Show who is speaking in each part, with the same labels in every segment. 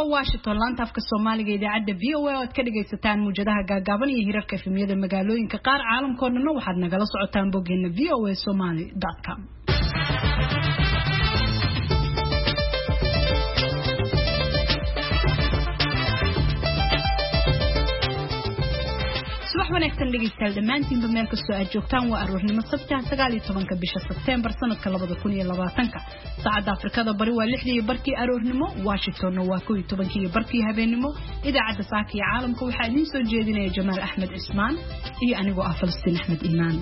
Speaker 1: Washington laanta afka Soomaaliga idaacada VOA oo ka dhageysataan muujadaha gaagaaban iyo hirarka efemiyada magaalooyinka qaar caalamkoodna waxaad nagala socotaan boggeena voasomali.com. wanaagsan dhageystayaal dhamaantiinba meel kastoo aad joogtaan waa aroornimo sabti 19 bisha September sanadka 2020 saacada Afrikada bari waa 6 barkii aroornimo Washington waa 12 barkii habeenimo idaacada saaka ee caalamka waxa idin soo jeedinaya Jamaal Ahmed Ismaan iyo anigoo ah Falastiin Ahmed Imaan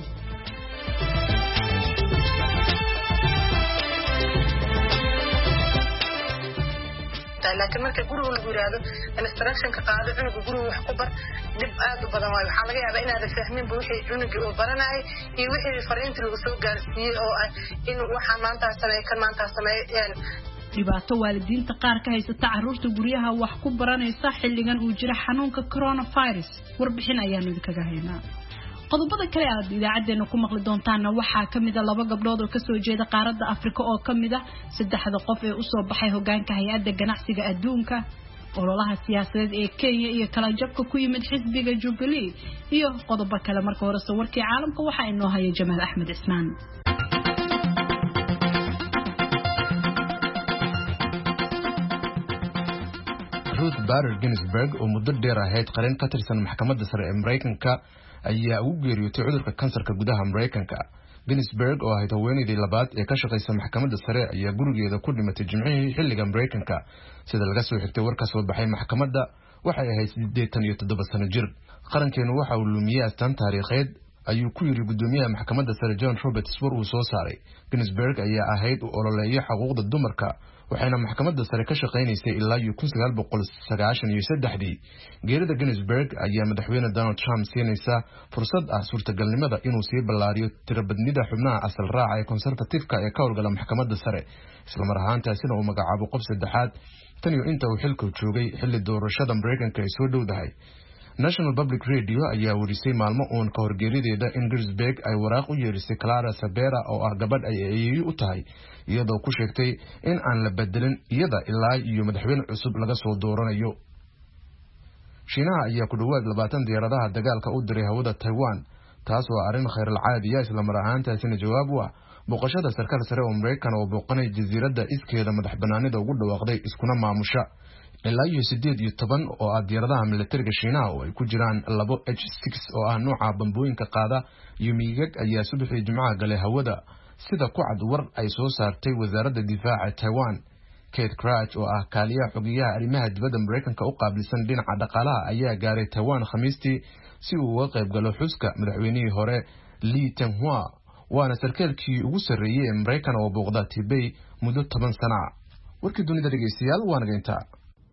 Speaker 2: laakiin marka guriga lagu yiraahdo instruction ka qaado cunuga guriga wax ku bar dib aad u badan waxa laga yaabaa inaad fahmin wixii cunuga uu baranay iyo wixii fariinta lagu soo gaarsiiyay oo in waxa maanta sameeyeen
Speaker 1: dhibaato waalidiinta qaar ka haysata carruurta guriyaha wax ku baranaysa xilligan uu jira xanuunka coronavirus warbixin ayaan idinkaga haynaa qodobada kale aad idaacadeena ku maqli doontaan waxa kamid ah laba gabdhood oo ka soo jeeda qaaradda Afrika oo kamid ah saddexda qof ee u soo baxay hoggaanka hay'adda ganacsiga adduunka ololaha siyaasadeed ee Kenya iyo kala jabka ku yimid xisbiga Jubilee iyo qodobo kale marka hore sawirkii caalamka waxa inoo haya Jamaal Ahmed Ismaan
Speaker 3: Ruth Bader Ginsburg oo muddo dheer ahayd qaran ka tirsan maxkamadda sare ee Mareykanka ayaa ugu geeriyootay cudurka kansarka gudaha Mareykanka. Ginsburg oo ahayd haweeneydii labaad ee ka shaqeysa maxkamadda sare ayaa gurigeeda ku dhimatay Jimcihii xilliga Mareykanka sida laga soo xigtay war ka soo baxay maxkamadda waxay ahayd 87 sano jir. Qarankeenu waxa uu lumiyay astaan taariikheed ayuu ku yiri gudoomiyaha maxkamadda sare John Roberts war uu soo saaray. Ginsburg ayaa ahayd u ololeeya xuquuqda dumarka waxayna maxkamadda sare ka shaqeynaysay ilaa 1993 geerida Ginsburg ayaa madaxweyne Donald Trump siinaysa fursad ah suurtagalnimada inuu sii ballaariyo tirabadnida xubnaha asal raaca ee conservative-ka ee ka howlgala maxkamadda sare isla mar ahaantaasina uu magacaabo qof saddexaad tan iyo inta uu xilka joogay xilli doorashada Mareykanka ay soo dhowdahay. National Public Radio ayaa warisay maalmo uun ka hor geerideeda in Ginsburg ay waraaq u yeerisay Clara Sabera oo ah gabadh ay eeyo u tahay iyadoo ku sheegtay in aan la bedelin iyada ilaa iyo madaxweyne cusub laga soo dooranayo. Shiinaha ayaa ku dhawaad 20 diyaaradaha dagaalka u diray hawada Taiwan taas oo arrin khayr caadi ah isla mar ahaantaasina jawaab u ah booqashada sarkaal sare oo Mareykan oo booqanay jasiiradda iskeeda madax banaanida ugu dhawaaqday iskuna maamusha ilaa iyo 18 oo ah diyaaradaha militariga Shiinaha oo ay ku jiraan 2 H6 oo ah nooca bambooyinka qaada iyo miigag ayaa subaxii Jimcaha galay hawada sida ku cad war ay soo saartay wasaaradda difaaca Taiwan. Kate Crouch oo ah kaaliyaha xogeyaha arrimaha dibadda Mareykanka u qaabilsan dhinaca dhaqaalaha ayaa gaaray Taiwan Khamiistii si uu uga qayb galo xuska madaxweynihii hore Lee Teng-hua waana sarkaalkii ugu sarreeyay ee Mareykan oo booqda Tibet muddo 10 sano ah. warkii dunida dhageystayaal waa naga intaa.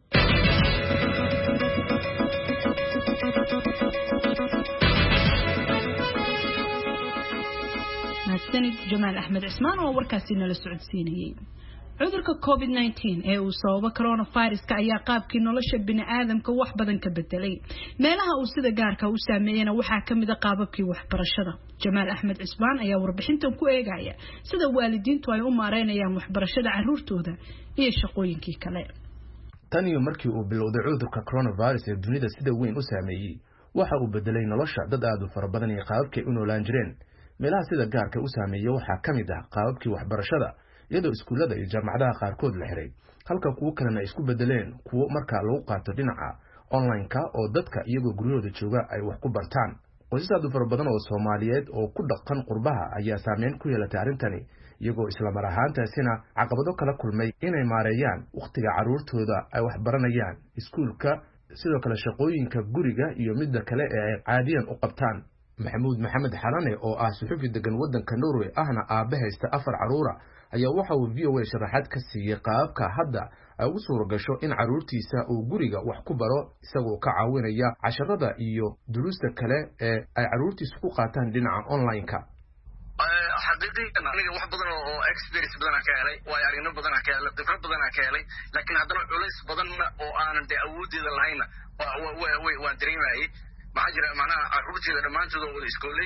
Speaker 1: Jamaal Ahmed Ismaan oo warkaasi nala socodsiinayay cudurka COVID-19 ee uu sababa coronavirus-ka ayaa qaabkii nolosha bini'aadamka wax badan ka bedelay meelaha uu sida gaarka u saameeyana waxaa kamid ah qaababkii waxbarashada. Jamaal Ahmed Ismaan ayaa warbixintan ku eegaya sida waalidiintu ay u maareynayaan waxbarashada carruurtooda iyo shaqooyinkii kale.
Speaker 3: Tan iyo markii uu bilowday cudurka coronavirus ee dunida sida weyn u saameeyay waxa uu bedelay nolosha dad aad u fara badan iyo qaababkii u noolaan jireen. meelaha sida gaarka u saameeyay waxaa kamid ah qaababkii waxbarashada iyadoo iskuulada iyo jaamacadaha qaarkood la xiray halka kuwa kalena isku bedeleen kuwa marka lagu qaato dhinaca online-ka oo dadka iyagoo guryahooda jooga ay wax ku bartaan. qoysas aad u fara badan oo Soomaaliyeed oo ku dhaqan qurbaha ayaa saameyn ku yeelatay arrintani iyagoo isla mar ahaantaasina caqabado kala kulmay inay maareeyaan waqtiga carruurtooda ay wax baranayaan iskuulka sidoo kale shaqooyinka guriga iyo midda kale ee ay caadiyan u qabtaan. Maxamuud Maxamed Xarane oo ah suxufi degan wadanka Norway ahna aabe haysta 4 carruur ayaa waxa uu VOA sharaxaad ka siiyay qaabka hadda ay ugu suura gasho in carruurtiisa uu guriga wax ku baro isagoo ka caawinaya casharada iyo duruusta kale ee ay carruurtiisu ku qaataan dhinaca online-ka.
Speaker 4: xaqiiqatan aniga wax badan oo experience badan ka helay way aragno badan ka helay khibrad badan ka helay laakiin haddana culays badan oo aanan awoodeeda lahayn waa dareemayay maxaa jira macnaha carruurteeda dhammaantood oo wada iskoolay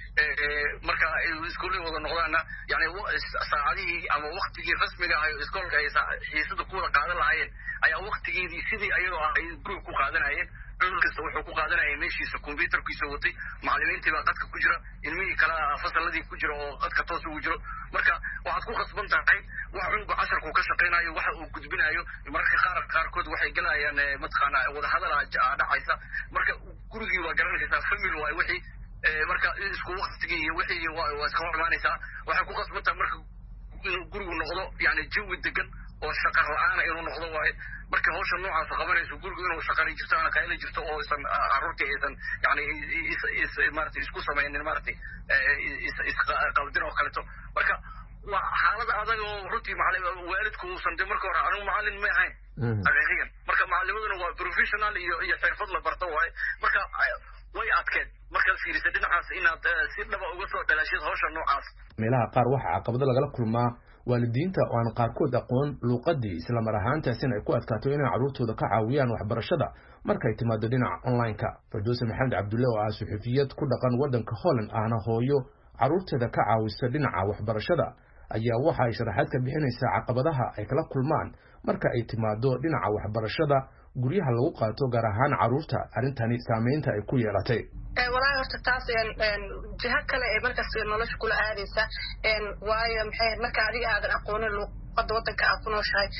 Speaker 4: marka iskuulay wada noqdaana yani saacadihii ama waqtigii rasmiga ah ee iskoolka ay xiisada ku wada qaadan lahaayeen ayaa waqtigeedii sidii ayadoo ah ay guriga ku qaadanayeen cunug kasta wuxuu ku qaadanayay meeshiisa computerkiisa watay macallimiintii baa qadka ku jira ilmihii kala fasalladii ku jira oo qadka toos ugu jiro marka waxaad ku khasban tahay wax cunuga casharku ka shaqaynayo waxa uu gudbinayo mararka qaarkood waxay galayaan mataqaana wada hadal dhacaysa marka gurigii waa garanaysaa family waa wixii marka isku waqtigii iyo wixii waa iska hormaanaysaa waxay ku khasban tahay marka inuu gurigu noqdo yani jawi degan oo shaqo la'aan inuu noqdo waaye marka hawsha noocaas qabanayso gurigu inuu shaqari jirto ana qayla jirto oo isan carruurta aysan yani maaragtay isku samaynin maaragtay qalbin oo kaleto marka waa xaalada adag oo runtii waalidku uusan de marka hore anigu macallin ma ahayn xaqiiqiyan marka macallimaduna waa professional iyo xirfad la barto waaye marka way adkeed markaad fiirisa dhinacaas inaad si dhaba uga soo dhalaashid hawsha noocaas
Speaker 3: meelaha qaar waxaa caqabado lagala kulmaa waalidiinta oo aan qaarkood aqoon luuqadii isla mar ahaantaasina ay ku adkaato inay carruurtooda ka caawiyaan waxbarashada markay timaado dhinaca online-ka Firdawsi Maxamed Cabdulle oo ah suxufiyad ku dhaqan waddanka Holland ahna hooyo carruurteeda ka caawisa dhinaca waxbarashada ayaa waxa ay sharaxaad ka bixinaysaa caqabadaha ay kala kulmaan marka ay timaado dhinaca waxbarashada guryaha lagu qaato gaar ahaan carruurta arrintani saameynta ay ku yeelatay
Speaker 2: walaa horta taas jiha kale ee markaas nolosha kula aadaysa waayo maxay marka adiga aadan aqoonin luqadda waddanka aad ku nooshahay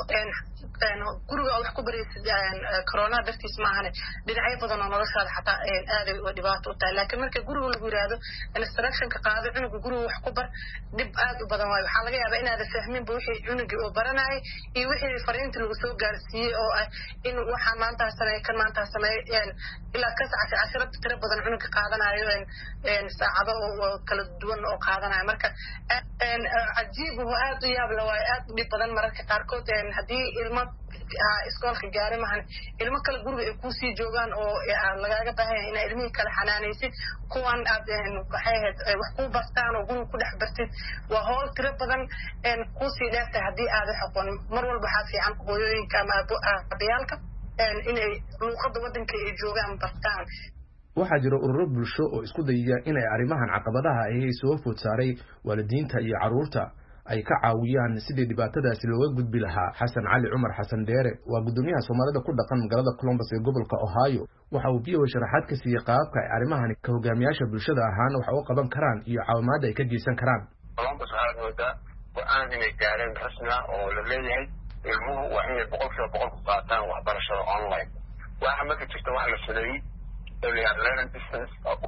Speaker 2: guriga wax ku baraysid corona dartiis maahane dhinacyo badan oo noloshaada xataa aaday dhibaato u tahay laakiin marka guriga lagu yiraahdo instructionka qaado cunuga guriga wax ku bar dhib aad u badan waayo waxaa laga yaabaa inaadan fahminba wixii cunugii uu baranayay iyo wixii fariinta lagu soo gaarsiiyey oo ah in waxaa maanta sameeye kan maanta sameeye ilaa ka casharo tiro badan cunuga qaadanayo saacado oo kala duwan oo qaadanayo marka cajiib oo aad u yaab la waayo aad u dhib badan mararka qaarkood haddii ilmo iskoolka gaari mahan ilmo kale guriga ay kusii joogaan oo lagaaga baahan yahay inaa ilmihii kale xanaanaysid kuwan aad waxay ahayd wax kuu bartaan oo guriga ku dhex bartid waa howl tiro badan kusii dheertahay haddii aadan aqoonin mar walba waxaa fiican hooyooyinka ama abayaalka inay luuqadda waddanka ay joogaan bartaan
Speaker 3: waxaa jira ururo bulsho oo isku dayaya inay arrimahan caqabadaha ay soo food saaray waalidiinta iyo carruurta ay ka caawiyaan sidii dhibaatadaasi looga gudbi lahaa xasan cali cumar xasan dheere waa gudoomiyaha Soomaalida ku dhaqan magaalada Columbus ee gobolka Ohio waxa uu biyo sharaxaad ka siiyay qaabka ay arrimahani ka hogaamiyaasha bulshada ahaan wax u qaban karaan iyo caawimaad ay ka geysan karaan
Speaker 5: Columbus waxaa wada go'aan inay gaareen rasmi ah oo la leeyahay ilmuhu waa inay 100% ku qaataan waxbarashada online waxa marka jirta wax la sameeyay learning distance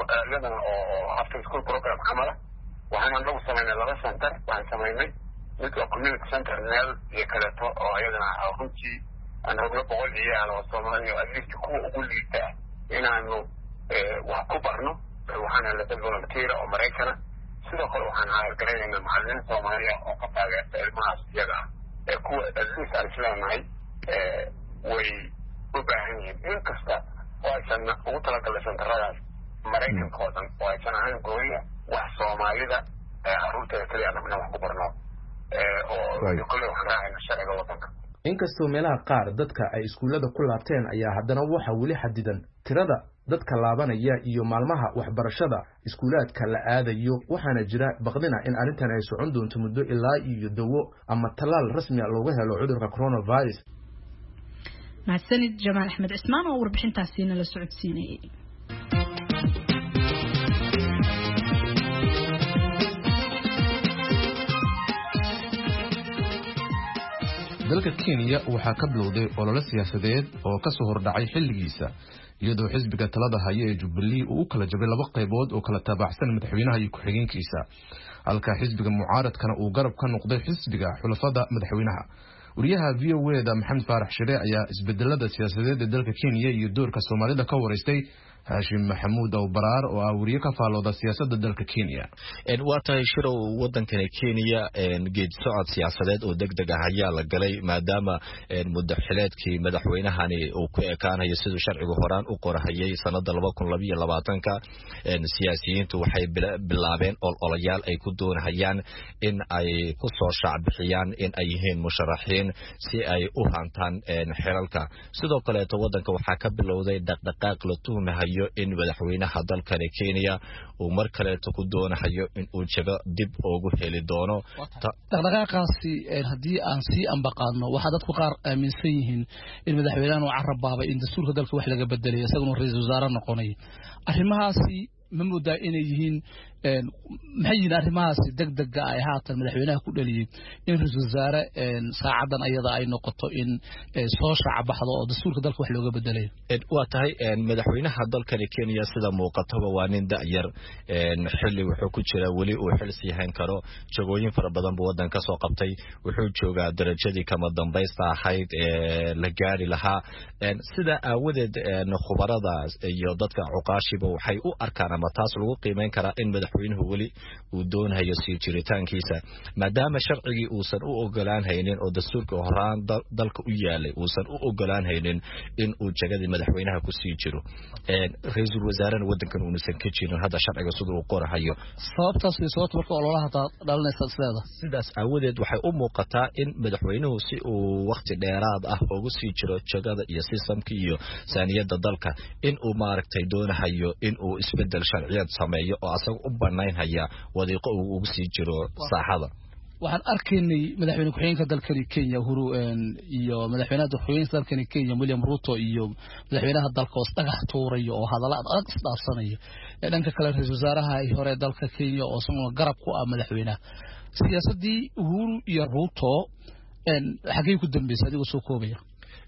Speaker 5: oo after school program camala waxaan nagu sameynay laba center waxaan sameynay mid waa community center meel iyo kaleeto oo ayadana runtii aan rabno 100 ciyaal oo Soomaali oo adliist kuwa ugu liita inaanu wax ku barno waxaana la dad volunteer oo Mareykan sidoo kale waxaan hay'adgaraynaa macallin Soomaali oo ka taageerta ilmahaas iyaga kuwa adliist aan islaamahay way u baahan yihiin inkasta oo aysan ugu talagalay centeradaas Mareykanka oo dhan oo aysan ahayn gooya wax Soomaalida carruurteeda kaliya anaguna wax ku barno oo kale waxaan raacayna sharciga waddanka
Speaker 3: inkastoo meelaha qaar dadka ay iskuulada ku laabteen ayaa haddana waxa weli xadidan tirada dadka laabanaya iyo maalmaha waxbarashada iskuulaadka la aadayo waxaana jira baqdina in arrintan ay socon doonto muddo ilaa iyo dawo ama talaal rasmi ah looga helo cudurka coronavirus
Speaker 1: mahadsanid Jamaal Axmed Cismaan oo warbixintaasi nala socodsiinayay
Speaker 3: dalka Kenya waxaa ka bilowday olole siyaasadeed oo ka soo hordhacay xilligiisa iyadoo xisbiga talada haya ee Jubilee uu kala jabay laba qaybood oo kala taabacsan madaxweynaha iyo ku-xigeenkiisa halka xisbiga mucaaradkana uu garab ka noqday xisbiga xulafada madaxweynaha wariyaha VOA-da Maxamed Faarax Shire ayaa isbedelada siyaasadeed ee dalka Kenya iyo doorka Soomaalida ka wareystay Hashim Maxamuud oo baraar oo ah wariye ka faalooda siyaasadda dalka Kenya
Speaker 6: waa tahay shiro waddankani Kenya geed socod siyaasadeed oo degdeg ah ayaa la galay maadaama muddaxileedkii madaxweynahani uu ku ekaanayo sidoo sharciga horaan u qorahayay sanada 2022ka siyaasiyiintu waxay bilaabeen ololayaal ay ku doonayaan in ay ku soo shacbixiyaan in ay yihiin musharaxiin si ay u hantaan xilalka sidoo kale waddanka waxaa ka bilowday dhaqdhaqaaq la tuhmayo sheegayo in madaxweynaha dalkani Kenya uu mar kale ku doonayo in uu jago dib ugu heli doono
Speaker 7: dhaqdhaqaaqaasi hadii aan si ambaqaadno waxa dadku qaar aaminsan yihiin in madaxweynaha uu carrabaabay in dastuurka dalka wax laga bedelayo isagoo ra'iisul wasaare noqonay arrimahaasi ma moodaa inay yihiin maxay yihiin arrimahaasi degdega ay haatan madaxweynaha ku dhaliyay in ra'iisul wasaare saacadan ayada ay noqoto in soo shaacabaxdo oo dastuurka dalka wax looga bedelayo
Speaker 6: waa tahay madaxweynaha dalkani Kenya sida muuqataba waa nin da'yar xilli wuxuu ku jira wali uu xilsi yahan karo jagooyin fara badan buu wadanka soo qabtay wuxuu joogaa darajadii kama dambaysta ahayd la gaari lahaa sida aawadeed khubarada iyo dadka cuqaashiba waxay u arkaan ama taas lagu qiimeyn karaa in madaxweynuhu wali uu doonayo sii jiritaankiisa maadaama sharcigii uusan u ogolaan haynin oo dastuurka horaan dalka u yaalay uusan u ogolaan haynin in uu jagadii madaxweynaha ku sii jiro ra'iisul wasaaraha wadankan uu nusan ka jirin hada sharciga sidoo uu qorahayo
Speaker 7: sababtaas marka ololaha dhalinaysa
Speaker 6: sidaas aawadeed waxay u muuqataa in madaxweynuhu si uu waqti dheeraad ah ugu sii jiro jagada iyo sistamkii iyo saaniyada dalka in uu maaragtay doonayo in uu isbedel sharciyeed sameeyo oo asaga u banaynaya wadiiqo uu ugu sii jiro saaxada
Speaker 7: waxaan arkaynay madaxweyne ku-xigeenka dalkani Kenya Uhuru iyo madaxweynaha ku-xigeenka dalkani Kenya William Ruto iyo madaxweynaha dalka oo dhagax tuuray oo hadallo adag isdhaafsanaya dhanka kale ra'iisul wasaaraha hore dalka Kenya oo soo garab ku ah madaxweynaha siyaasadii Uhuru iyo Ruto xagee ku dambeysay adigu soo koobaya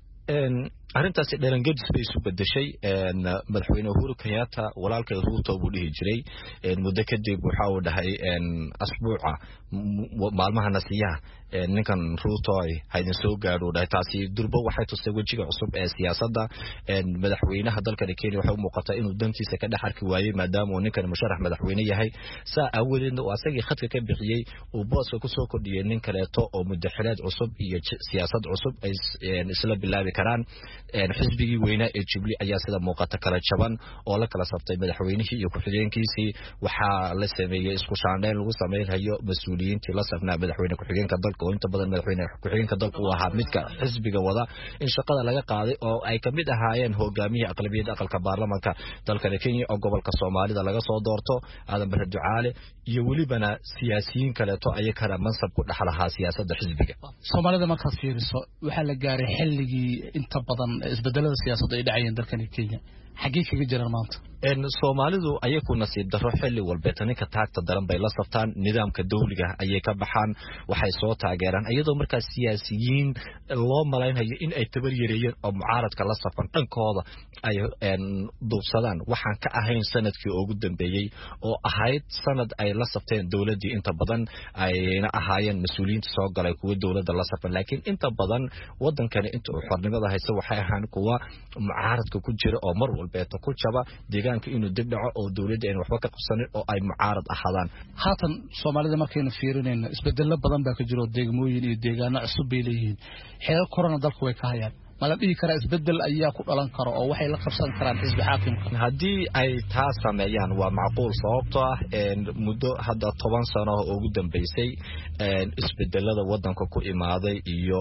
Speaker 6: arrintaasi dheerangeedis bay isu bedeshay madaxweyne Uhuru Kenyatta walaalkay Ruto buu dhihi jiray muddo kadib waxa uu dhahay asbuuca maalmaha nasiyaha ninkan Ruto ay haydin soo gaadho dhahay taasi durba waxay tusay wajiga cusub ee siyaasadda madaxweynaha dalka Kenya waxa uu muuqata inuu dantiisa ka dhaxarki waayay maadaama uu ninkan musharax madaxweyne yahay saa awadeedna uu asagii khadka ka bixiyay uu booska ku soo kordhiyay nin kaleeto oo muddaxileed cusub iyo siyaasad cusub ay isla bilaabi karaan xisbigii weynaa ee Jubilee ayaa sida muuqata kala jaban oo la kala sabtay madaxweynihii iyo ku-xigeenkiisii waxa la sameeyay isku shaandhayn lagu sameeyo mas'uuliyiintii la safnaa madaxweyne ku-xigeenka dalka oo inta badan madaxweyne ku-xigeenka dalka uu ahaa midka xisbiga wada in shaqada laga qaaday oo ay ka mid ahaayeen hogaamiyaha aqlabiyadda aqalka baarlamaanka dalka Kenya oo gobolka Soomaalida laga soo doorto Aadan Barre Ducaale iyo walibana siyaasiyiin kaleeto ay kala mansab ku dhaxlaha siyaasadda xisbiga
Speaker 7: Soomaalida markaas fiiriso waxa la gaaray xilligii inta badan isbedelada siyaasadda ay dhacayeen dalka Kenya xagee kaga jiraan maanta
Speaker 6: Soomaalidu ayay ku nasiib daro xilli walba taninka taagta daran bay la saftaan nidaamka dawliga ayay ka baxaan waxay soo taageeraan iyadoo markaas siyaasiyiin loo malaynayo in ay tabar yareeyeen oo mucaaradka la safan dhankooda ay duubsadaan waxaan ka ahayn sanadkii ugu dambeeyay oo ahayd sanad ay la safteen dawladii inta badan ayna ahaayeen mas'uuliyiinta soo galay kuwa dawladda la safan laakiin inta badan wadankani inta uu xornimada haysto waxay ahaan kuwa mucaaradka ku jira oo mar walba ku jaba deegaanka inuu dib dhaco oo dawladda ay waxba ka qabsanin oo ay mucaarad ahaadaan
Speaker 7: haatan Soomaalida markayna fiirinayna isbedelo badan baa ka jiro deegmooyin iyo deegaano cusub bay leeyihiin xeerar corona dalku way ka hayaan ma la dhihi karaa isbedel ayaa ku dhalan karo oo waxay la qabsan karaan xisbi xaakimka
Speaker 6: haddii ay taas sameeyaan waa macquul sababtoo ah muddo hadda 10 sano oo ugu dambeysay isbedelada wadanka ku imaaday iyo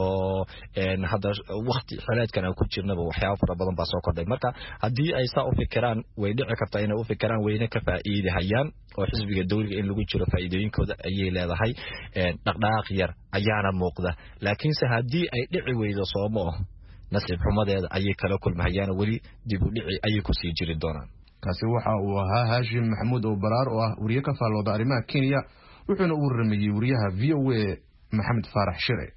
Speaker 6: hadda waqti xaleedkan ku jirnaba waxyaabo fara badan baa soo kordhay marka haddii ay saa u fikiraan way dhici kartaa inay u fikiraan weyne ka faa'iideyaan oo xisbiga dawliga in lagu jiro faa'iidooyinkooda ayay leedahay dhaqdhaqaaq yar ayaana muuqda laakiinse haddii ay dhici weydo Soomo nasiib xumadeeda ayay kala kulmayaan wali dib u dhici ayay ku sii jiri doonaan
Speaker 3: kaasi waxa uu ahaa Hashim Maxamuud oo Baraar oo ah wariye ka faalooda arrimaha Kenya wuxuuna u warramay wariyaha VOA Maxamed Faarax Shire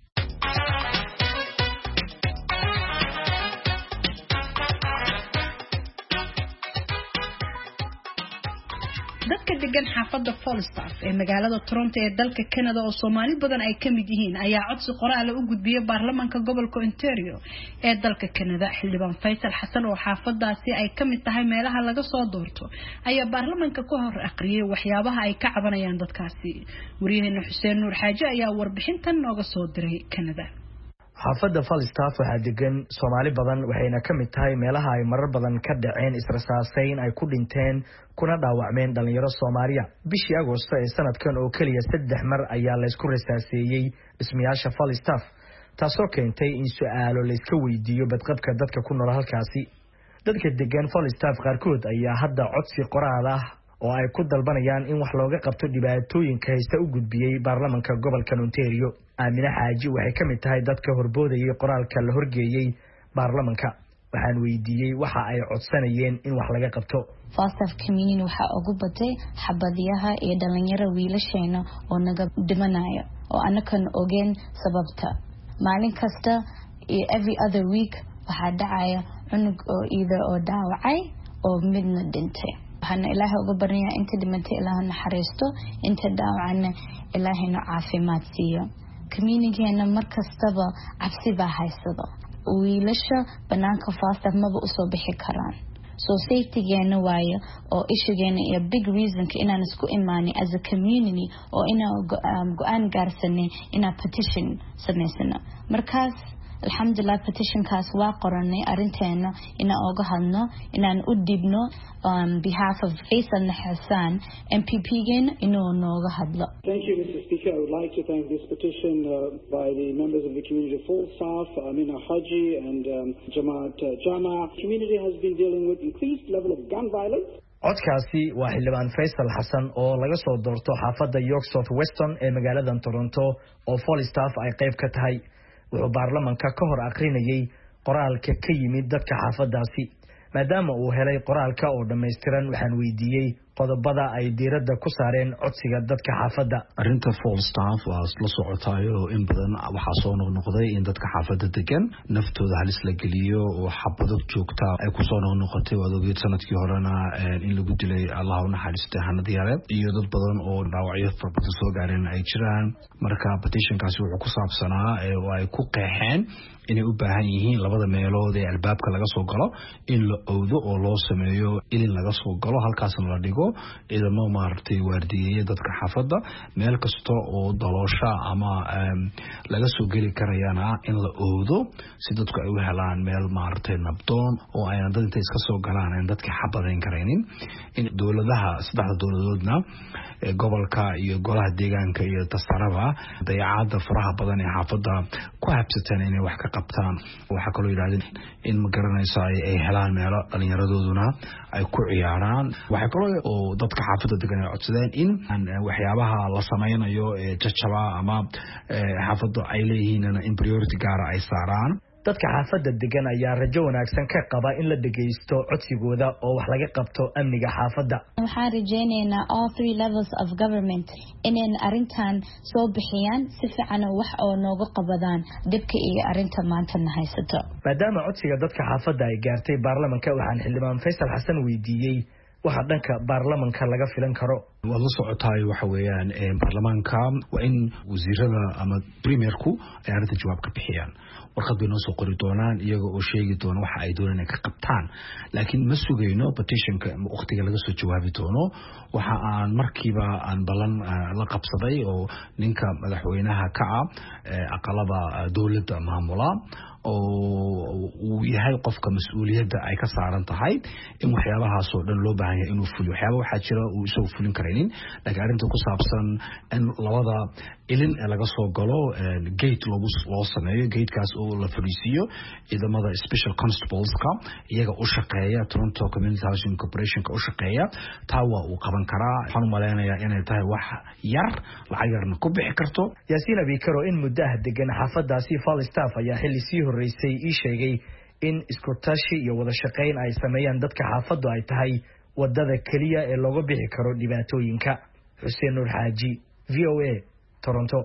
Speaker 1: dadka degan xaafadda Falstaff ee magaalada Toronto ee dalka Canada oo Soomaali badan ay ka mid yihiin ayaa codsi qoraal u gudbiyay baarlamaanka gobolka Ontario ee dalka Canada xildhibaan Faysal Xasan oo xaafadaasi ay ka mid tahay meelaha laga soo doorto ayaa baarlamaanka ku hor aqriyay waxyaabaha ay ka cabanayaan dadkaasi wariyaheena Xuseen Nuur Xaaji ayaa warbixintan nooga soo diray Canada
Speaker 8: xaafadda Falstaff waxaa degan Soomaali badan waxayna ka mid tahay meelaha ay marar badan ka dhaceen israsaasayn ay ku dhinteen kuna dhaawacmeen dhalinyaro Soomaaliya bishii Agoosto ee sanadkan oo kaliya 3 mar ayaa la isku rasaaseeyay dhismayaasha Falstaff taasoo keentay in su'aalo la iska weydiiyo badqabka dadka ku nool halkaasi dadka degan Falstaff qaarkood ayaa hadda codsi qoraal ah oo ay ku dalbanayaan in wax looga qabto dhibaatooyinka haysta u gudbiyay baarlamaanka gobolka Ontario. Aamina Xaaji waxay ka mid tahay dadka horboodayay qoraalka la horgeeyay baarlamaanka. waxaan weydiiyay waxa ay codsanayeen in wax laga qabto.
Speaker 9: Falstaff community waxa ugu batay xabadiyaha iyo dhalinyaro wiilasheena oo naga dhimanayo oo anakan ogeyn sababta. Maalin kasta iyo every other week waxa dhacaya cunug oo oo dhaawacay oo midna dhintay. waxaan Ilaahay uga baryaa inta dhimantay Ilaahay naxariisto, inta dhaawacana Ilaahay caafimaad siiyo. communityna markastaba cabsi baa haysado. wiilasha banaanka Falstaff maba u soo bixi karaan. so safety-geena waayo oo issue-geena iyo big reason ka inaan isku imaanay as a community oo inaan go'aan gaarsanay inaan petition samaysano. markaas alxamdulillah petition-kaas waa qoranay arinteena inaan uga hadno inaan u dibno behalf of Faisal Hassan MPP-geena inuu nooga hadlo.
Speaker 10: Thank you, Mr. Speaker. I would like to thank this petition by the members of the community of Falstaff, Amina Haji and Jamaat Jama. The community has been dealing with increased level of gun violence.
Speaker 8: codkaasi waa xildhibaan Faisal Hassan oo laga soo doorto xaafadda York South Weston ee magaalada Toronto oo Falstaff ay qayb ka tahay. wuxuu baarlamaanka ka hor aqrinayay qoraalka ka yimid dadka xaafadaasi. maadaama uu helay qoraalka oo dhameystiran waxaan weydiiyay qodobada ay diiradda ku saareen codsiga dadka xaafadda.
Speaker 11: arinta Falstaff waa la socotayo in badan waxa soo noqday in dadka xaafadda degan naftooda halis la geliyo oo xabado joogta ay ku soo noqotay wadoogeed sanadkii horena in lagu dilay Allah u naxariisto Hanad Yareed iyo dad badan oo dhaawacyo farbad soo gaareen ay jiraan. marka petition-kaasi wuxuu ku saabsanaa oo ay ku qeexeen inay u baahan yihiin labada meelood ee albaabka laga soo galo in la owdo oo loo sameeyo in laga soo galo halkaasna la dhigo ciidamo maartay waardiyeeya dadka xaafadda meel kasta oo daloosha ama laga soo gali karayana in la owdo si dadku ay u helaan meel maartay nabdoon oo ay dad inta iska soo galaan in dadka xabadeyn kareenin. in dawladaha saddexda dawladoodna gobolka iyo golaha deegaanka iyo tasaraba dayaacada faraha badan ee xaafadda ku habsataan inay wax ka qabtaan. waxa kale oo yiraahdeen in ma garanayso ay helaan meelo dhalinyaradoduna ay ku ciyaaraan. waxa kale oo dadka xaafadda degan ay codsadeen in waxyaabaha la sameeyo ee jajaba ama xaafadda ay leeyihiin in priority gaar ay saaraan.
Speaker 8: dadka xaafadda degan ayaa rajo wanaagsan ka qaba in la dhageysto codsigooda oo wax laga qabto amniga xaafadda.
Speaker 9: waxaan rajaynaynaa all three levels of government inay arintan soo bixiyaan si fiican wax oo nooga qabadaan dibka iyo arinta maanta haysato.
Speaker 8: maadaama codsiga dadka xaafadda ay gaartay baarlamaanka waxaan xildhibaan Faisal Hassan weydiiyay waxa dhanka baarlamaanka laga filan karo.
Speaker 11: waa la socotaay waxa weeyaan baarlamaanka waa in wasiirada ama premierku ay arinta jawaab ka bixiyaan. warqad bay noo soo qori doonaan iyaga oo sheegi doona waxa ay doonayaan inay ka qabtaan. laakiin ma sugayno petitionka waqtiga laga soo jawaabi doono. waxa aan markiiba aan balan la qabsaday oo ninka madaxweynaha ka aqalada dawladda maamula oo uu yahay qofka mas'uuliyadda ay ka saaran tahay in waxyaabahaas oo dhan loo baahan yahay inuu fuliyo. waxyaabo waxa jira uu isoo fulin karaynin laakiin arinta ku saabsan in labada ilin laga soo galo gate loo sameeyo gatekaas oo la fadhiisiyo ciidamada special constables-ka iyaga u shaqeeya Toronto Community Housing Corporation-ka u shaqeeya taa waa uu qaban karaa. waxaan u maleynayaa inay tahay wax yar lacag yarna ku bixi karto.
Speaker 8: Yaasiin Abikaro in muddo degan xaafadaasi Falstaff ayaa xilli sii horeysay ii sheegay in isku tashi iyo wada shaqeyn ay sameeyaan dadka xaafaddu ay tahay wadada kaliya ee looga bixi karo dhibaatooyinka. Xuseen Nuur Xaaji, VOA, Toronto.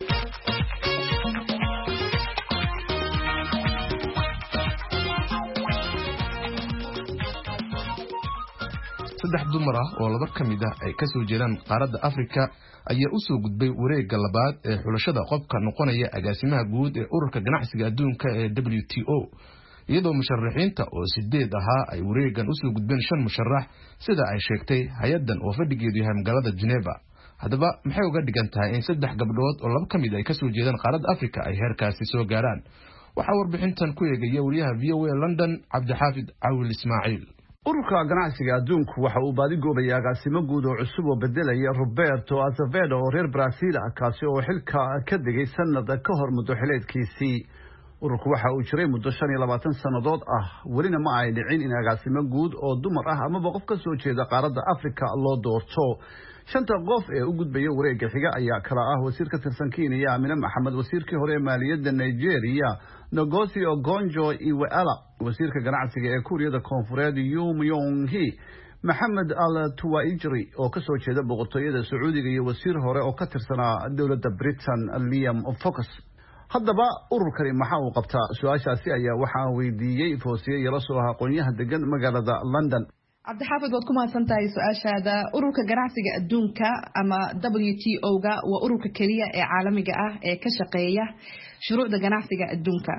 Speaker 3: saddex dumar ah oo laba ka mid ah ay ka soo jeedaan qaaradda Afrika ayaa u soo gudbay wareegga labaad ee xulashada qofka noqonaya agaasimaha guud ee ururka ganacsiga adduunka ee WTO iyadoo musharaxiinta oo 8 ahaa ay wareeggan u soo gudbeen 5 musharax sida ay sheegtay hay'addan oo fadhigeedu yahay magaalada Geneva. haddaba maxay uga dhigan tahay in saddex gabdhood oo laba ka mid ay ka soo jeedaan qaaradda Afrika ay heerkaasi soo gaaraan? waxa warbixintan ku eegaya wariyaha VOA London Cabdixaafid Awil Ismaaciil.
Speaker 12: ururka ganacsiga adduunku waxa uu baadigoobayaa agaasimo guud oo cusub oo bedelaya Roberto Azevedo oo reer Brazil ah kaasi oo xilka ka digay sanad ka hor muddo xileedkiisii. ururku waxa uu jiray muddo 25 sanadood ah welina ma ay dhicin in agaasimo guud oo dumar ah ama qof ka soo jeeda qaaradda Afrika loo doorto. shanta qof ee u gudbaya wareegga xiga ayaa kala ah wasiir ka tirsan Kenya Amina Maxamed, wasiirkii hore ee maaliyadda Nigeria Ngozi Okonjo-Iweala, wasiirka ganacsiga ee Kuuriyada Koonfureed Yoon Myung-hee, Maxamed Al-Tuwaijri oo ka soo jeeda boqortooyada Sacuudiga iyo wasiir hore oo ka tirsanaa dawladda Britain Liam Fox. haddaba ururkani maxaa uu qabtaa? su-aashaasi ayaa waxaan weydiiyey Foosiye yala soo aqoonyaha degan magaalada London.
Speaker 13: cabdixaafid waad ku mahadsantahay su-aashaada. ururka ganacsiga adduunka ama WTO-ga waa ururka keliya ee caalamiga ah ee ka shaqeeya shuruucda ganacsiga adduunka.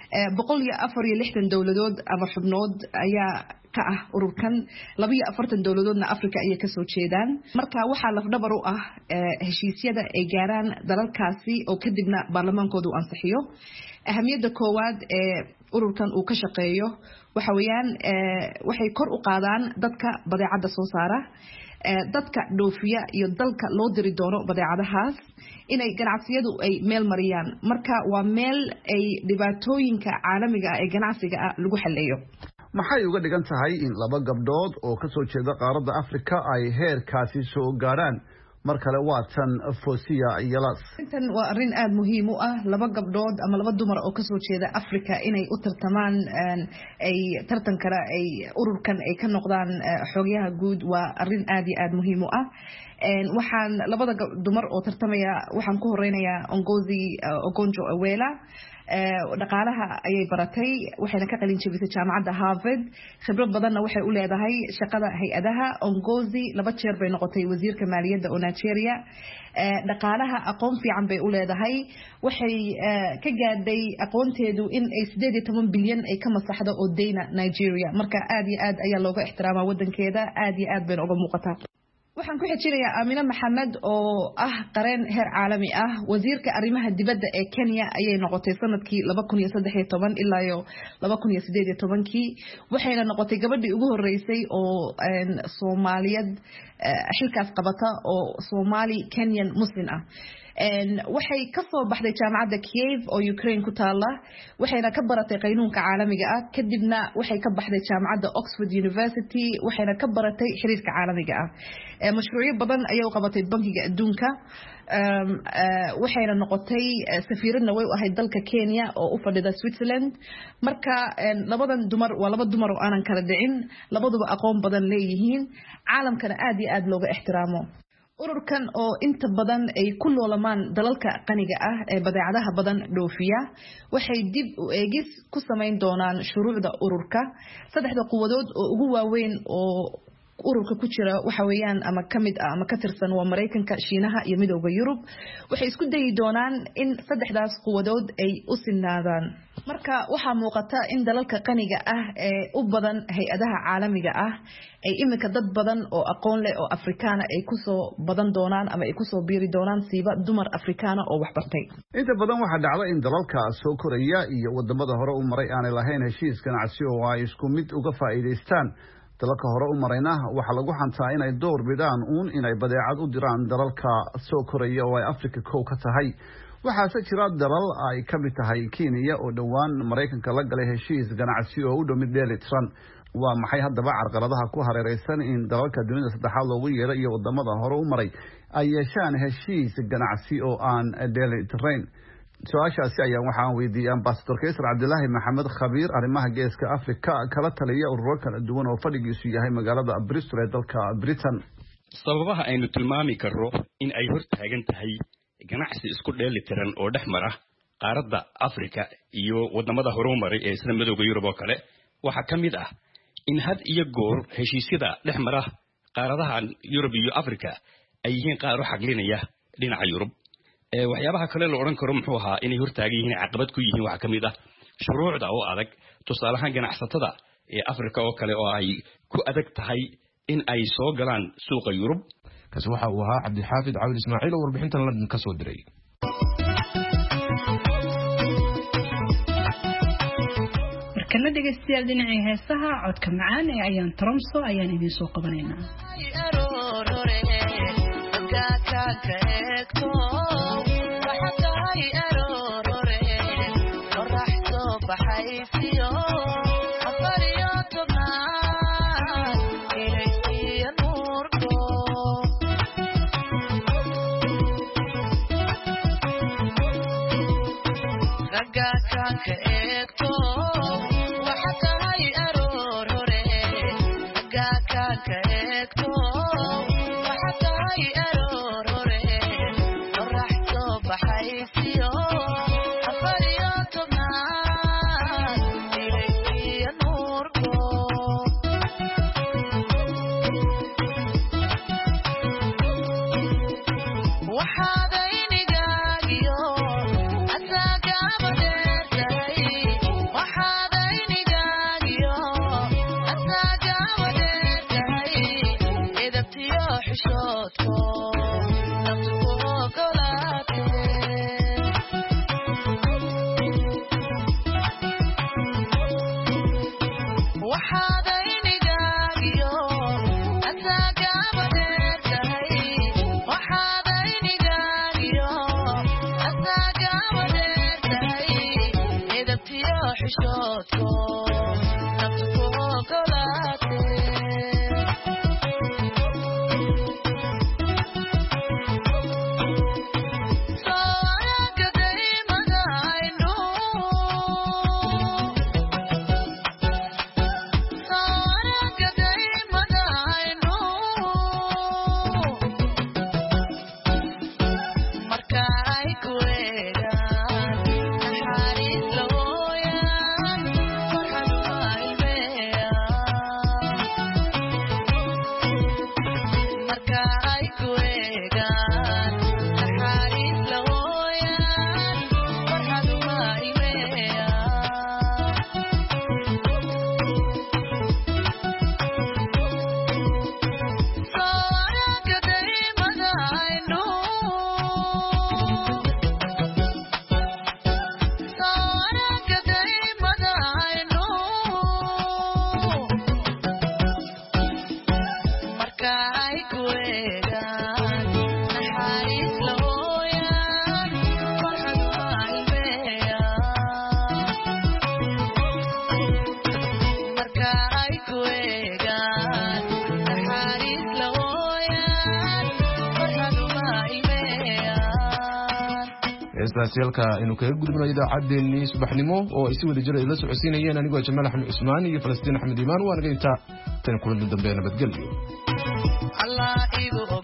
Speaker 13: 164 dowladood ama xubnood ayaa ka ah ururkan, 42 dowladoodna Afrika ayay kasoo jeedaan. marka waxaa lafdhabar u ah heshiisyada ay gaaraan dalalkaasi oo kadibna baarlamaankoodu ansixiyo. ahamiyadda koowaad ee ururkan uu ka shaqeeyo waxa weeyaan waxay kor u qaadaan dadka badeecada soo saara, dadka dhoofiya iyo dalka loo diri doono badeecadahaas inay ganacsiyadu ay meel mariyaan. marka waa meel ay dhibaatooyinka caalamiga ah ee ganacsiga ah lagu xalleeyo.
Speaker 12: maxay uga dhigan tahay in laba gabdhood oo ka soo jeeda qaaradda Afrika ay heerkaasi soo gaaraan? mar kale waa tan Foosiya Yalas.
Speaker 13: intan waa arrin aad muhiim u ah. laba gabdhood ama laba dumar oo ka soo jeeda Afrika inay u tartamaan ay tartan kara ay ururkan ay ka noqdaan xogyaha guud waa arrin aad iyo aad muhiim u ah. waxaan labada dumar oo tartamaya waxaan ku horeynayaa Ngozi Okonjo-Iweala. dhaqaalaha ayay baratay, waxayna ka qalin jabisay jaamacadda Harvard. khibrad badanna waxay u leedahay shaqada hay-adaha. Ngozi 2 jeer bay noqotay wasiirka maaliyadda oo Nigeria. dhaqaalaha aqoon fiican bay u leedahay. waxay ka gaadhay aqoonteedu in ay 18 bilyan ay ka masaxdo oo deyna Nigeria. marka aad iyo aad ayaa looga ixtiraamaa wadankeeda, aad iyo aad bayna uga muuqataa. waxaan ku xijinayaa Amina Maxamed oo ah qareen heer caalami ah. wasiirka arrimaha dibadda ee Kenya ayay noqotay sanadkii 2013 ilaa 2018. waxayna noqotay gabadhii ugu horeysay oo Soomaaliyeed xilkaas qabata oo Somali Kenyan Muslim ah. waxay ka soo baxday jaamacadda Kiev oo Ukraine ku taala. waxayna ka baratay qanuunka caalamiga ah. kadibna waxay ka baxday jaamacadda Oxford University. waxayna ka baratay xiriirka caalamiga ah. mashruucyo badan ayay u qabatay bankiga adduunka. waxayna noqotay safiiradna way u ahayd dalka Kenya oo u fadhida Switzerland. marka labadan dumar waa laba dumar oo aanan kala dhicin, labaduba aqoon badan leeyihiin, caalamkana aad iyo aad looga ixtiraamo. ururkan oo inta badan ay ku loolamaan dalalka qaniga ah ee badeecadaha badan dhoofiya waxay dib u eegis ku sameyn doonaan shuruucda ururka. 3 quwadood oo ugu waaweyn oo ururka ku jira waxa weeyaan ama kamid ah ama ka tirsan waa Mareykanka, Shiinaha iyo Midowga Yurub. waxay isku dayi doonaan in 3daas quwadood ay u sinaadaan. marka waxaa muuqata in dalalka qaniga ah ee u badan hay-adaha caalamiga ah ay imika dad badan oo aqoon leh oo Afrikaana ay ku soo badan doonaan ama ay ku soo biiri doonaan siiba dumar Afrikaana oo wax bartay.
Speaker 12: inta badan waxaa dhacda in dalalka soo koraya iyo wadamada hore u maray aanay lahayn heshiis ganacsi oo ay isku mid uga faa'iideystaan. dalalka hore u marayna waxa lagu xantaa inay door bidaan inay badeecad u diraan dalalka soo koraya oo ay Afrika kow ka tahay. waxaase jira dalal ay ka mid tahay Kenya oo dhawaan Mareykanka la galay heshiis ganacsi oo u dhow mid dheelitiran. waa maxay haddaba carqaladaha ku hareeraysan in dalalka dunida saddexaad loogu yeero iyo wadamada hore u maray ay yeeshaan heshiis ganacsi oo aan dheelitirayn? su-aashaasi ayaa waxaan weydiiyey Ambassador Kaysar Cabdilaahi Maxamed, khabiir arrimaha geeska Afrika, kala taliya ururo kala duwan oo fadhigiisu yahay magaalada Bristol ee dalka Britain.
Speaker 14: sababaha aynu tilmaami karro in ay hortaagan tahay ganacsi isku dheelitiran oo dhexmara qaaradda Afrika iyo wadamada horumaray ee sida Midowga Yurub oo kale waxa kamid ah in had iyo goor heshiisyada dhexmara qaaradaha Yurub iyo Afrika ay yihiin qaar xaglinaya dhinaca Yurub. waxyaabaha kale la oran karo muxuu ahaa inay hortaagan yihiin caqabad ku yihiin waxa kamid ah shuruucda oo adag. tusaalahan ganacsatada ee Afrika oo kale oo ay ku adag tahay in ay soo galaan suuqa Yurub.
Speaker 3: kaasi waxa uu ahaa Cabdixaafid Cawil Ismaaciil oo warbixintan London ka soo diray.
Speaker 1: markana dhegeystayaal dhinacii heesaha codka macaan ee ayaan Tromso ayaan idin soo qabanaynaa.
Speaker 15: Raxto baxaysiyo afariyo tobnaad ilaysiyo nuurko ragga kaanka eegto waxa tahay aroor hore ragga kaanka eegto waxa tahay aroor hore qorax soo baxaysiyo afariyo tobnaad ilaysiyo nuurko waxaad aynigaagiyo asagaaba dheertahay waxaad aynigaagiyo asagaaba dheertahay edabtiyo xishoodko naftu ku ogolaatee waxaad aynigaagiyo asagaaba dheertahay waxaad aynigaagiyo asagaaba dheertahay edabtiyo xishoodko naftu ku ogolaatee
Speaker 3: heestaasiyalka inuu kaga gudbino idaacaddeenii subaxnimo oo ay si wada jira ila socodsiinayeen anigoo jamaal axmed cusmaan iyo falastiin axmed iimaan waa naga intaa tan kulanti dambe nabadgelyo